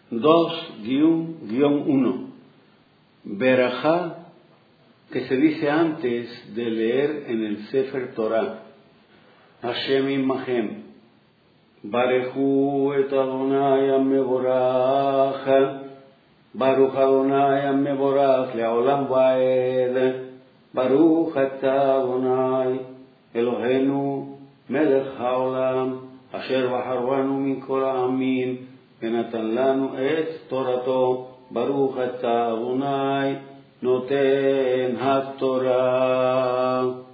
2-1. Berajá, que se dice antes de leer en el Sefer Torah. Hashem Imahem. Barejú et Adonai Mevorach. Baruch Adonai Mevorach leolam vaed. Baruch ata Adonai Elohenu melech haolam. Asher baharvanu min kol ha'amim. ונתן לנו את תורתו, ברוך אתה אדוני נותן התורה.